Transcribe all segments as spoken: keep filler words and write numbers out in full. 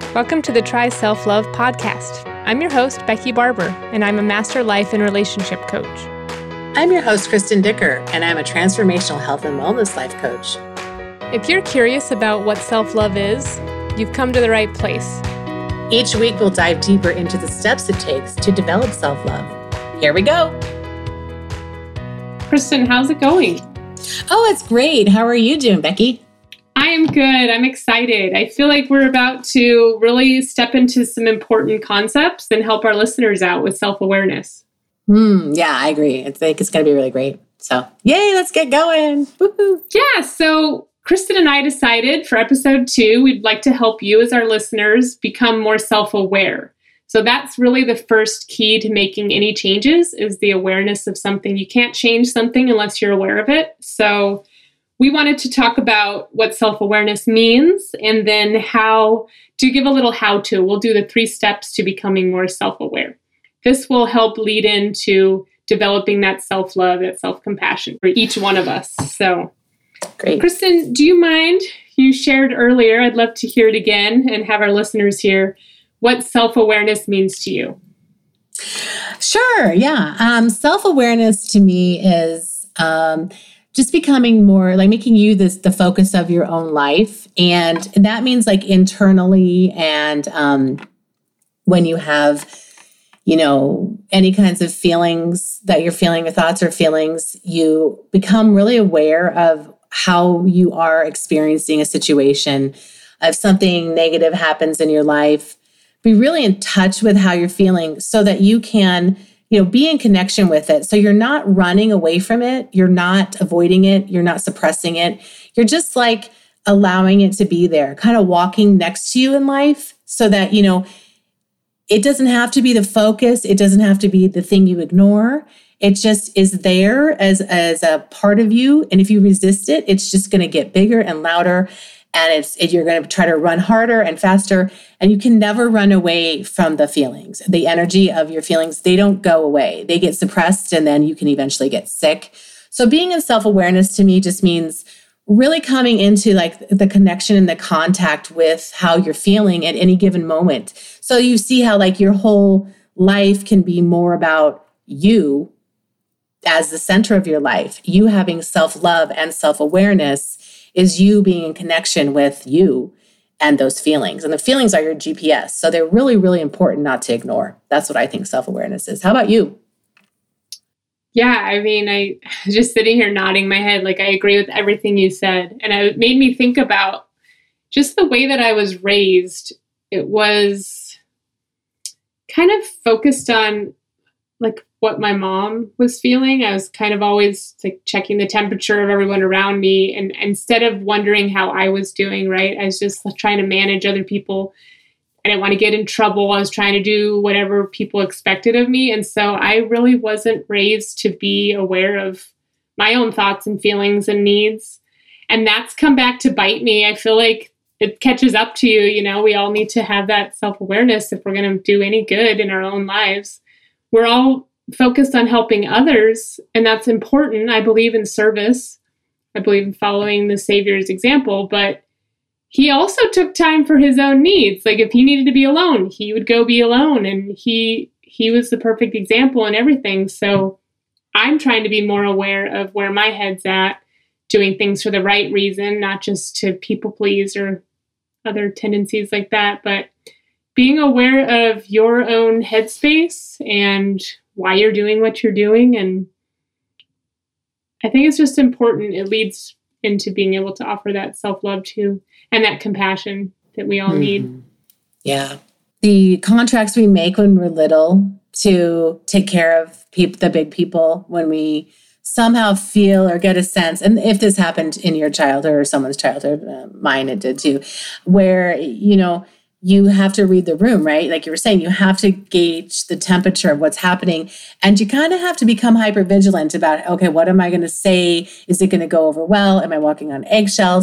Welcome to the Try Self-Love podcast. I'm your host, Becky Barber, and I'm a master life and relationship coach. I'm your host, Kristen Dicker, and I'm a transformational health and wellness life coach. If you're curious about what self-love is, you've come to the right place. Each week, we'll dive deeper into the steps it takes to develop self-love. Here we go. Kristen, how's it going? Oh, it's great. How are you doing, Becky? I am good. I'm excited. I feel like we're about to really step into some important concepts and help our listeners out with self-awareness. Hmm. Yeah, I agree. I think it's going to be really great. So, yay, let's get going. Woo-hoo. Yeah. So Kristen and I decided for episode two, we'd like to help you as our listeners become more self-aware. So that's really the first key to making any changes is the awareness of something. You can't change something unless you're aware of it. So we wanted to talk about what self-awareness means and then how to give a little how-to. We'll do the three steps to becoming more self-aware. This will help lead into developing that self-love, that self-compassion for each one of us. So, great. Kristen, do you mind? You shared earlier, I'd love to hear it again and have our listeners hear what self-awareness means to you. Sure. Yeah. Um, self-awareness to me is um, just becoming more like making you this the focus of your own life. And that means like internally and um, when you have, you know, any kinds of feelings that you're feeling or thoughts or feelings, you become really aware of how you are experiencing a situation. If something negative happens in your life, be really in touch with how you're feeling so that you can, you know, be in connection with it. So you're not running away from it. You're not avoiding it. You're not suppressing it. You're just like allowing it to be there, kind of walking next to you in life so that, you know, it doesn't have to be the focus. It doesn't have to be the thing you ignore. It just is there as, as a part of you. And if you resist it, it's just going to get bigger and louder. And it's it, you're going to try to run harder and faster. And you can never run away from the feelings. The energy of your feelings, they don't go away. They get suppressed and then you can eventually get sick. So being in self-awareness to me just means really coming into like the connection and the contact with how you're feeling at any given moment. So you see how like your whole life can be more about you as the center of your life. You having self-love and self-awareness is you being in connection with you and those feelings. And the feelings are your G P S. So they're really, really important not to ignore. That's what I think self-awareness is. How about you? Yeah, I mean, I just sitting here nodding my head, like I agree with everything you said. And it made me think about just the way that I was raised. It was kind of focused on like what my mom was feeling. I was kind of always like checking the temperature of everyone around me. And instead of wondering how I was doing, right, I was just trying to manage other people. I didn't want to get in trouble. I was trying to do whatever people expected of me. And so I really wasn't raised to be aware of my own thoughts and feelings and needs. And that's come back to bite me. I feel like it catches up to you. You know, we all need to have that self-awareness if we're going to do any good in our own lives. We're all focused on helping others, and that's important. I believe in service. I believe in following the Savior's example, but he also took time for his own needs. Like if he needed to be alone, he would go be alone, and he he was the perfect example in everything. So I'm trying to be more aware of where my head's at, doing things for the right reason, not just to people please or other tendencies like that, but being aware of your own headspace and why you're doing what you're doing. And I think it's just important. It leads into being able to offer that self-love too, and that compassion that we all mm-hmm. need. Yeah. The contracts we make when we're little to take care of people, the big people, when we somehow feel or get a sense, and if this happened in your childhood or someone's childhood, uh, mine it did too, where, you know, you have to read the room, right? Like you were saying, you have to gauge the temperature of what's happening. And you kind of have to become hypervigilant about, okay, what am I going to say? Is it going to go over well? Am I walking on eggshells?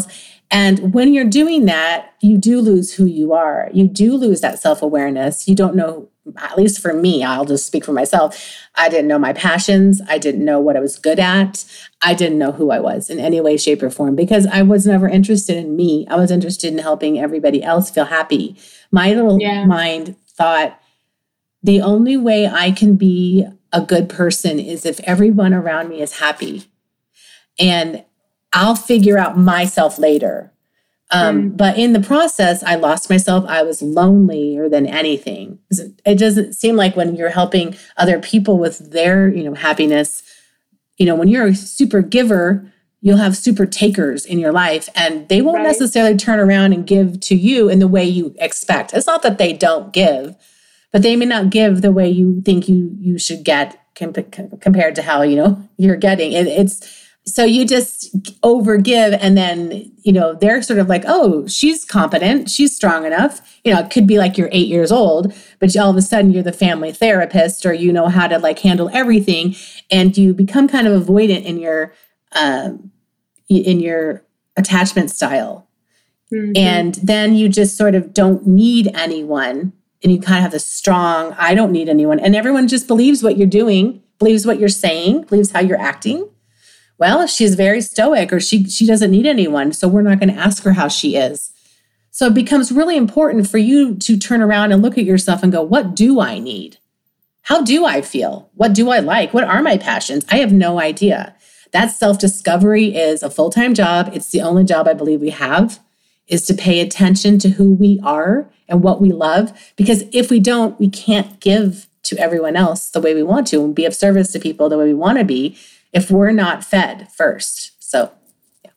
And when you're doing that, you do lose who you are. You do lose that self-awareness. You don't know, at least for me, I'll just speak for myself. I didn't know my passions. I didn't know what I was good at. I didn't know who I was in any way, shape, or form because I was never interested in me. I was interested in helping everybody else feel happy. My little yeah. mind thought, the only way I can be a good person is if everyone around me is happy. And I'll figure out myself later. Um, mm. But in the process, I lost myself. I was lonelier than anything. It doesn't seem like when you're helping other people with their, you know, happiness, you know, when you're a super giver, you'll have super takers in your life, and they won't right. necessarily turn around and give to you in the way you expect. It's not that they don't give, but they may not give the way you think you you should get comp- compared to how, you know, you're getting. It, it's So you just overgive, and then, you know, they're sort of like, oh, she's competent. She's strong enough. You know, it could be like you're eight years old, but all of a sudden you're the family therapist, or you know how to like handle everything. And you become kind of avoidant in your, um, in your attachment style. Mm-hmm. And then you just sort of don't need anyone. And you kind of have this strong, I don't need anyone. And everyone just believes what you're doing, believes what you're saying, believes how you're acting. Well, she's very stoic, or she she doesn't need anyone, so we're not going to ask her how she is. So it becomes really important for you to turn around and look at yourself and go, what do I need? How do I feel? What do I like? What are my passions? I have no idea. That self-discovery is a full-time job. It's the only job I believe we have, is to pay attention to who we are and what we love. Because if we don't, we can't give to everyone else the way we want to and be of service to people the way we want to be if we're not fed first. So, yeah.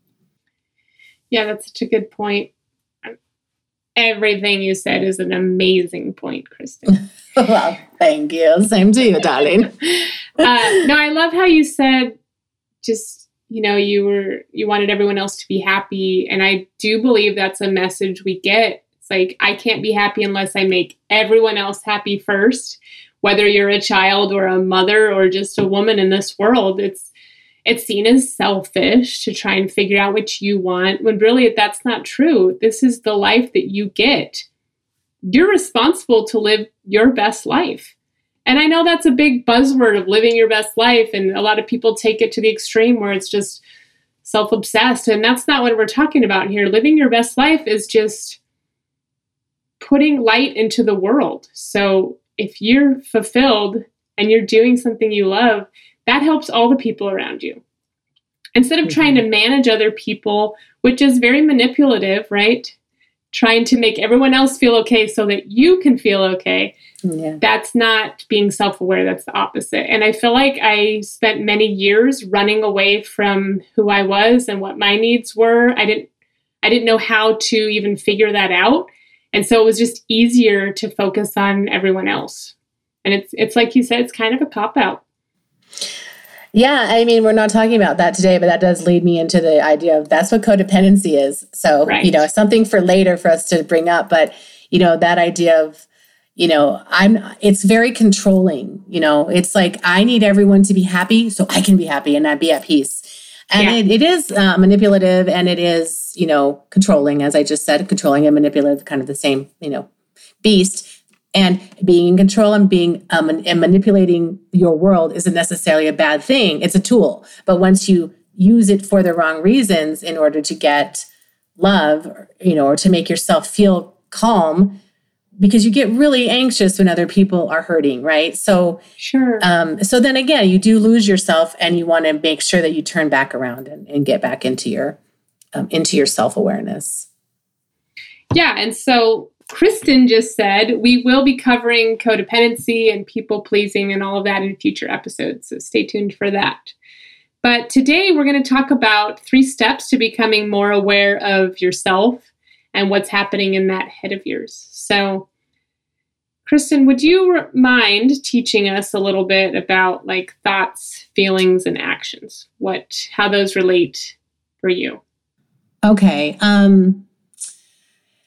Yeah, that's such a good point. Everything you said is an amazing point, Kristen. Well, thank you. Same to you, darling. uh, no, I love how you said just, you know, you were, you wanted everyone else to be happy. And I do believe that's a message we get. It's like, I can't be happy unless I make everyone else happy first. Whether you're a child or a mother or just a woman in this world, it's it's seen as selfish to try and figure out what you want, when really that's not true. This is the life that you get. You're responsible to live your best life. And I know that's a big buzzword of living your best life, and a lot of people take it to the extreme where it's just self-obsessed, and that's not what we're talking about here. Living your best life is just putting light into the world. So if you're fulfilled and you're doing something you love, that helps all the people around you. Instead of mm-hmm. trying to manage other people, which is very manipulative, right? Trying to make everyone else feel okay so that you can feel okay. Yeah. That's not being self-aware. That's the opposite. And I feel like I spent many years running away from who I was and what my needs were. I didn't, I didn't know how to even figure that out. And so it was just easier to focus on everyone else. And it's it's like you said, it's kind of a cop-out. Yeah, I mean, we're not talking about that today, but that does lead me into the idea of that's what codependency is. So, right. you know, something for later for us to bring up. But, you know, that idea of, you know, I'm, it's very controlling. You know, it's like, I need everyone to be happy so I can be happy and not be at peace. And yeah. it, it is uh, manipulative, and it is, you know, controlling, as I just said, controlling and manipulative, kind of the same, you know, beast. And being in control and being um, and manipulating your world isn't necessarily a bad thing. It's a tool. But once you use it for the wrong reasons in order to get love, you know, or to make yourself feel calm, because you get really anxious when other people are hurting, right? So, sure. Um, so then again, you do lose yourself, and you want to make sure that you turn back around and, and get back into your um, into your self-awareness. Yeah, and so Kristen just said we will be covering codependency and people pleasing and all of that in future episodes. So stay tuned for that. But today we're going to talk about three steps to becoming more aware of yourself and what's happening in that head of yours. So, Kristen, would you mind teaching us a little bit about like thoughts, feelings, and actions? What, how those relate for you? Okay. Um,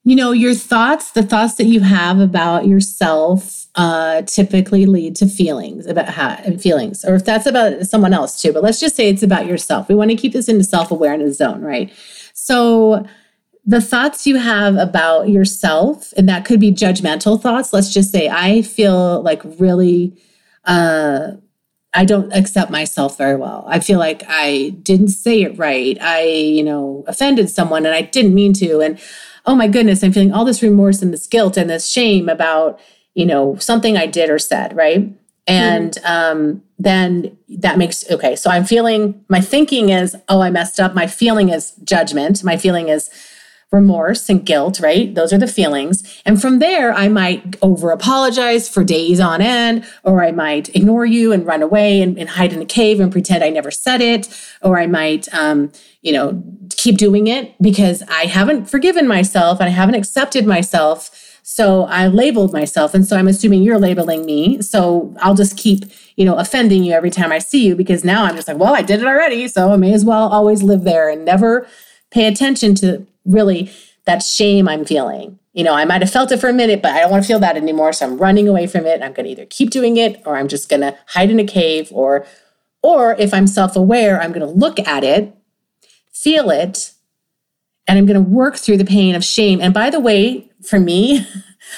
You know, your thoughts, the thoughts that you have about yourself uh, typically lead to feelings about how feelings, or if that's about someone else too, but let's just say it's about yourself. We want to keep this in the self-awareness zone, right? So the thoughts you have about yourself, and that could be judgmental thoughts. Let's just say, I feel like really, uh, I don't accept myself very well. I feel like I didn't say it right. I, you know, offended someone and I didn't mean to. And oh my goodness, I'm feeling all this remorse and this guilt and this shame about, you know, something I did or said, right? And mm-hmm. um, then that makes, okay, so I'm feeling, my thinking is, oh, I messed up. My feeling is judgment. My feeling is remorse and guilt, right? Those are the feelings. And from there, I might over apologize for days on end, or I might ignore you and run away and, and hide in a cave and pretend I never said it. Or I might, um, you know, keep doing it because I haven't forgiven myself and I haven't accepted myself. So I labeled myself. And so I'm assuming you're labeling me. So I'll just keep, you know, offending you every time I see you, because now I'm just like, well, I did it already. So I may as well always live there and never pay attention to really that shame I'm feeling. You know, I might have felt it for a minute, but I don't want to feel that anymore. So I'm running away from it. I'm going to either keep doing it, or I'm just going to hide in a cave, or, or if I'm self-aware, I'm going to look at it, feel it, and I'm going to work through the pain of shame. And by the way, for me,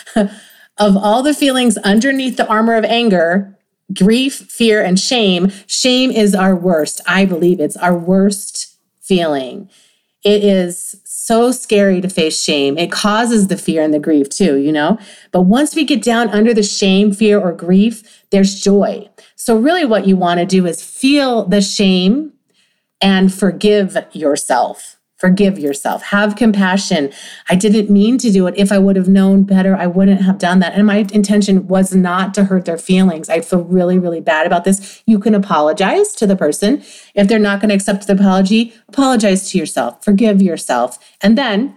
of all the feelings underneath the armor of anger, grief, fear, and shame, shame is our worst. I believe it's our worst feeling. It is so scary to face shame. It causes the fear and the grief too, you know? But once we get down under the shame, fear, or grief, there's joy. So really what you want to do is feel the shame and forgive yourself. Forgive yourself. Have compassion. I didn't mean to do it. If I would have known better, I wouldn't have done that. And my intention was not to hurt their feelings. I feel really, really bad about this. You can apologize to the person. If they're not going to accept the apology, apologize to yourself. Forgive yourself. And then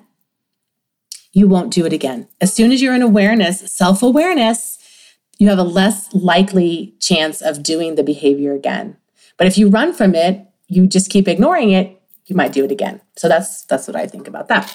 you won't do it again. As soon as you're in awareness, self-awareness, you have a less likely chance of doing the behavior again. But if you run from it, you just keep ignoring it, you might do it again. So that's that's what I think about that.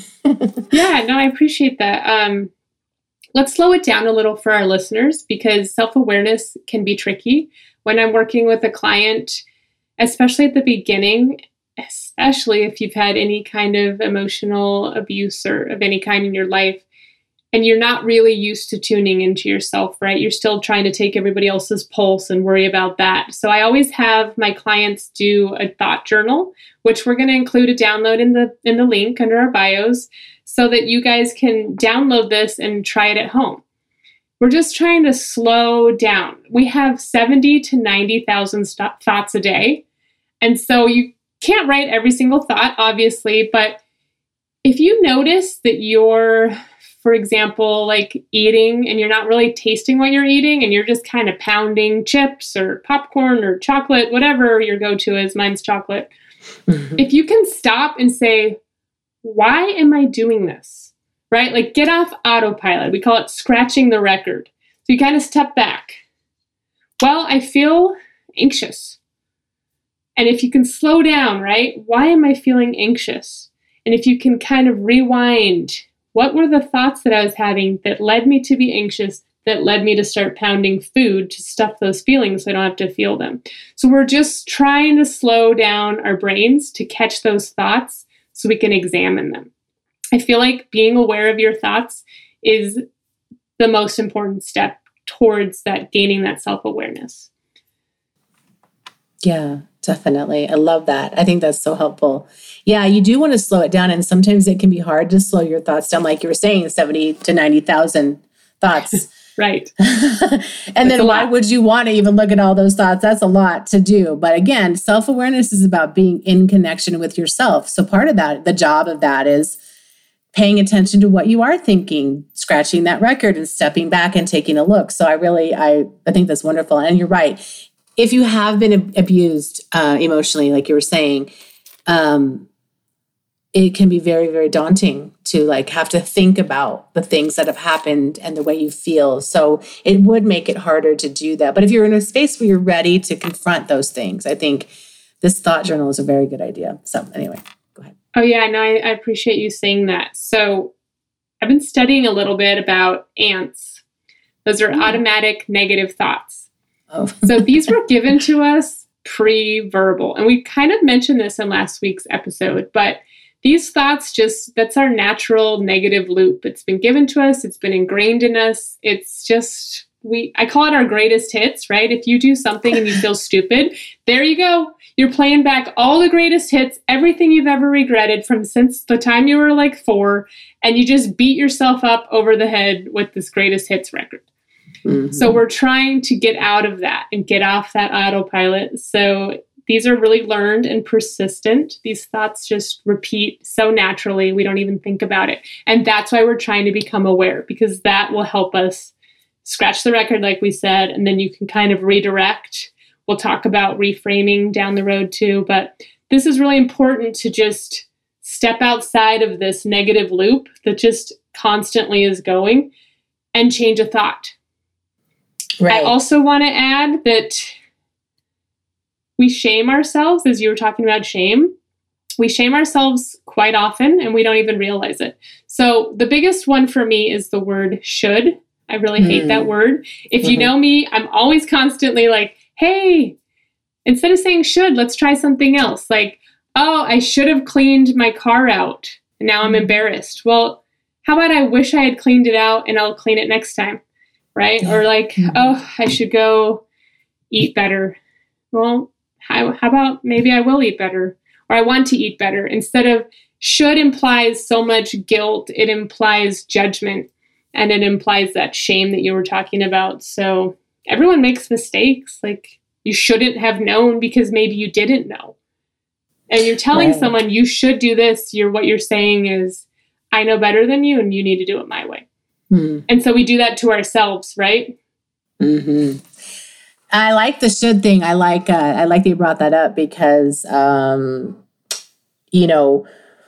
Yeah, no, I appreciate that. Um, let's slow it down a little for our listeners, because self-awareness can be tricky. When I'm working with a client, especially at the beginning, especially if you've had any kind of emotional abuse or of any kind in your life, and you're not really used to tuning into yourself, right? You're still trying to take everybody else's pulse and worry about that. So I always have my clients do a thought journal, which we're going to include a download in the in the link under our bios, so that you guys can download this and try it at home. We're just trying to slow down. We have seventy to ninety thousand st- thoughts a day. And so you can't write every single thought, obviously, but if you notice that you're, for example, like eating and you're not really tasting what you're eating and you're just kind of pounding chips or popcorn or chocolate, whatever your go-to is, mine's chocolate. Mm-hmm. If you can stop and say, why am I doing this? Right? Like get off autopilot. We call it scratching the record. So you kind of step back. Well, I feel anxious. And if you can slow down, right? Why am I feeling anxious? And if you can kind of rewind, what were the thoughts that I was having that led me to be anxious, that led me to start pounding food to stuff those feelings so I don't have to feel them? So we're just trying to slow down our brains to catch those thoughts so we can examine them. I feel like being aware of your thoughts is the most important step towards that, gaining that self-awareness. Yeah, definitely. I love that. I think that's so helpful. Yeah, you do want to slow it down. And sometimes it can be hard to slow your thoughts down. Like you were saying, seventy to ninety thousand thoughts. Right. And That's then why would you want to even look at all those thoughts? That's a lot to do. But again, self-awareness is about being in connection with yourself. So part of that, the job of that is paying attention to what you are thinking, scratching that record and stepping back and taking a look. So I really, I, I think that's wonderful. And you're right. If you have been ab- abused uh, emotionally, like you were saying, um, it can be very, very daunting to like have to think about the things that have happened and the way you feel. So it would make it harder to do that. But if you're in a space where you're ready to confront those things, I think this thought journal is a very good idea. So anyway, go ahead. Oh yeah, no, I, I appreciate you saying that. So I've been studying a little bit about ants. Those are mm. automatic negative thoughts. Oh. So these were given to us pre-verbal. And we kind of mentioned this in last week's episode, but these thoughts just, that's our natural negative loop. It's been given to us. It's been ingrained in us. It's just, we, I call it our greatest hits, right? If you do something and you feel stupid, there you go. You're playing back all the greatest hits, everything you've ever regretted from since the time you were like four, and you just beat yourself up over the head with this greatest hits record. Mm-hmm. So we're trying to get out of that and get off that autopilot. So these are really learned and persistent. These thoughts just repeat so naturally, we don't even think about it. And that's why we're trying to become aware, because that will help us scratch the record, like we said, and then you can kind of redirect. We'll talk about reframing down the road too, but this is really important to just step outside of this negative loop that just constantly is going and change a thought. Right. I also want to add that we shame ourselves, as you were talking about shame. We shame ourselves quite often and we don't even realize it. So the biggest one for me is the word should. I really hate mm. that word. If mm-hmm. you know me, I'm always constantly like, hey, instead of saying should, let's try something else. Like, oh, I should have cleaned my car out and now I'm embarrassed. Well, how about I wish I had cleaned it out and I'll clean it next time, right? Or like, mm-hmm. oh, I should go eat better. Well, how, how about maybe I will eat better, or I want to eat better. Instead of should implies so much guilt, it implies judgment, and it implies that shame that you were talking about. So everyone makes mistakes. Like, you shouldn't have known because maybe you didn't know. And you're telling right. someone you should do this. You're what you're saying is, I know better than you and you need to do it my way. Hmm. And so we do that to ourselves, right? Mm-hmm. I like the should thing. I like uh, I like that you brought that up because, um, you know,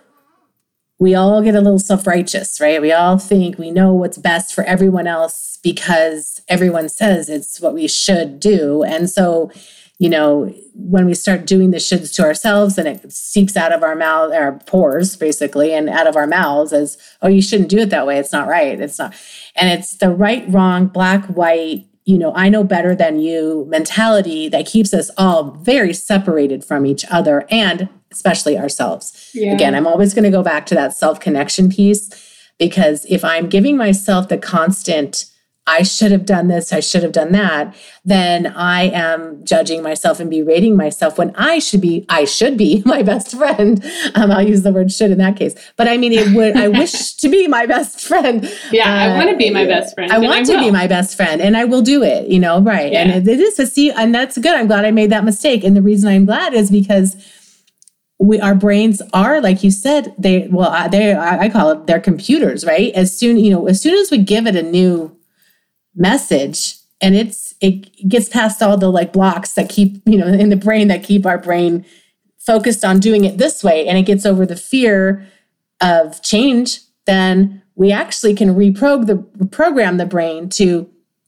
we all get a little self-righteous, right? We all think we know what's best for everyone else because everyone says it's what we should do. And so, you know, when we start doing the shoulds to ourselves and it seeps out of our mouth, our pores, basically, and out of our mouths as, oh, you shouldn't do it that way. It's not right. It's not. And it's the right, wrong, black, white, you know, I know better than you mentality that keeps us all very separated from each other and especially ourselves. Yeah. Again, I'm always going to go back to that self-connection piece, because if I'm giving myself the constant, I should have done this, I should have done that, then I am judging myself and berating myself when I should be, I should be my best friend. Um, I'll use the word should in that case. But I mean, it would, I wish to be my best friend. Yeah, uh, I want to be my best friend. I want I to be my best friend and I will do it, you know, right. Yeah. And it, it is to see, and that's good. I'm glad I made that mistake. And the reason I'm glad is because we, our brains are, like you said, they, well, they, I call it, they're computers, right? As soon, you know, as soon as we give it a new message and it's it gets past all the like blocks that keep, you know, in the brain that keep our brain focused on doing it this way, and it gets over the fear of change, then we actually can reprogram the reprogram the brain to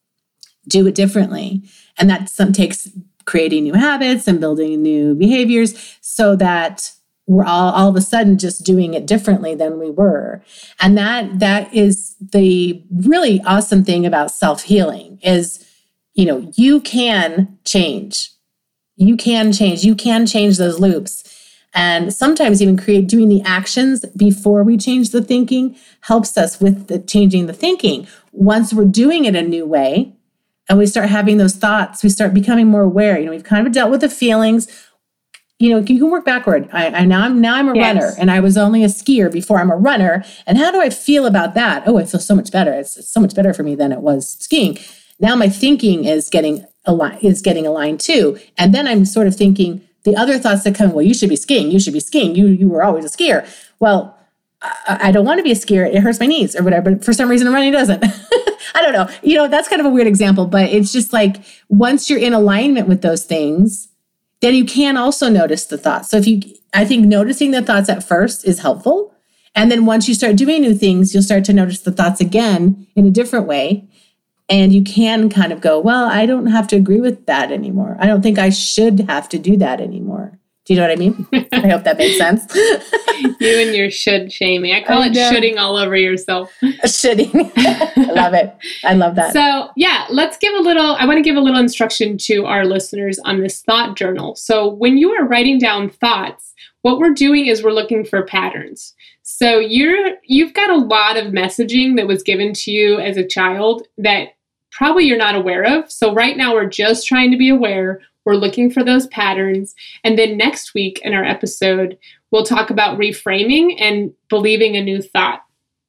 do it differently. And that some takes creating new habits and building new behaviors so that we're all, all of a sudden just doing it differently than we were. And that that is the really awesome thing about self-healing is, you know, you can change. You can change. You can change those loops. And sometimes even create doing the actions before we change the thinking helps us with the changing the thinking. Once we're doing it a new way and we start having those thoughts, we start becoming more aware. You know, we've kind of dealt with the feelings. You know, you can work backward. I, I now I'm now I'm a yes. runner, and I was only a skier before I'm a runner. And how do I feel about that? Oh, I feel so much better. It's, it's so much better for me than it was skiing. Now my thinking is getting aligned, is getting aligned too. And then I'm sort of thinking the other thoughts that come. Well, you should be skiing. You should be skiing. You you were always a skier. Well, I, I don't want to be a skier. It hurts my knees or whatever. But for some reason, running doesn't. I don't know. You know, that's kind of a weird example, but it's just like once you're in alignment with those things, then you can also notice the thoughts. So if you, I think noticing the thoughts at first is helpful. And then once you start doing new things, you'll start to notice the thoughts again in a different way. And you can kind of go, well, I don't have to agree with that anymore. I don't think I should have to do that anymore. Do you know what I mean? I hope that makes sense. You and your should shaming. I call I it know. shoulding all over yourself. Shoulding. I love it. I love that. So yeah, let's give a little, I want to give a little instruction to our listeners on this thought journal. So when you are writing down thoughts, what we're doing is we're looking for patterns. So you're, you've got a lot of messaging that was given to you as a child that probably you're not aware of. So right now we're just trying to be aware. We're looking for those patterns. And then next week in our episode, we'll talk about reframing and believing a new thought.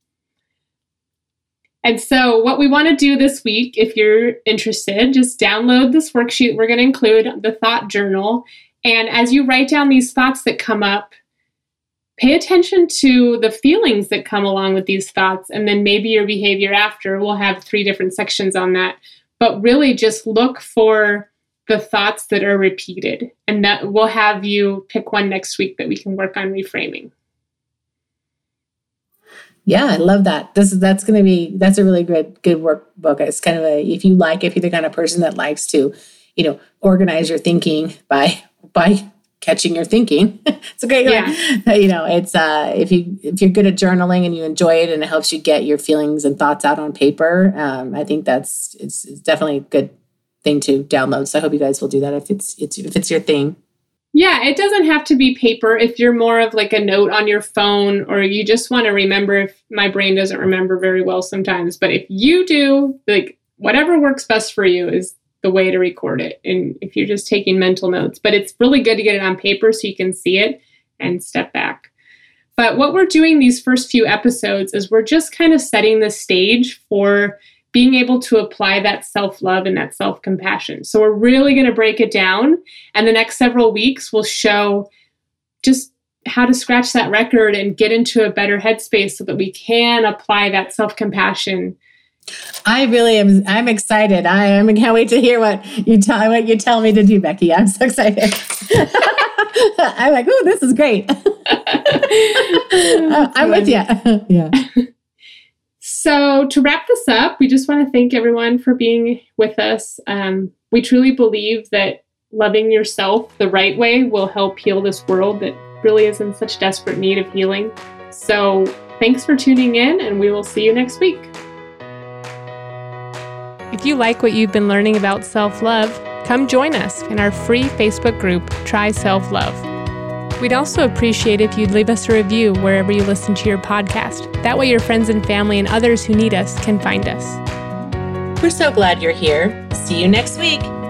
And so what we want to do this week, if you're interested, just download this worksheet. We're going to include the thought journal. And as you write down these thoughts that come up, pay attention to the feelings that come along with these thoughts. And then maybe your behavior after. We'll have three different sections on that. But really just look for the thoughts that are repeated, and that we'll have you pick one next week that we can work on reframing. Yeah, I love that. This is that's going to be that's a really good good workbook. It's kind of a if you like if you're the kind of person that likes to, you know, organize your thinking by by catching your thinking. It's a great yeah. one. You know, it's uh if you if you're good at journaling and you enjoy it and it helps you get your feelings and thoughts out on paper. Um, I think that's it's, it's definitely a good thing to download. So I hope you guys will do that if it's, it's if it's your thing. Yeah, it doesn't have to be paper. If you're more of like a note on your phone, or you just want to remember, if my brain doesn't remember very well sometimes, but if you do, like whatever works best for you is the way to record it. And if you're just taking mental notes, but it's really good to get it on paper so you can see it and step back. But what we're doing these first few episodes is we're just kind of setting the stage for being able to apply that self-love and that self-compassion. So we're really going to break it down. And the next several weeks will show just how to scratch that record and get into a better headspace so that we can apply that self-compassion. I really am. I'm excited. I am. I can't wait to hear what you tell what you tell me to do, Becky. I'm so excited. I'm like, oh, this is great. I'm with you. Yeah. So to wrap this up, we just want to thank everyone for being with us. Um, we truly believe that loving yourself the right way will help heal this world that really is in such desperate need of healing. So thanks for tuning in, and we will see you next week. If you like what you've been learning about self-love, come join us in our free Facebook group, Try Self-Love. We'd also appreciate if you'd leave us a review wherever you listen to your podcast. That way your friends and family and others who need us can find us. We're so glad you're here. See you next week.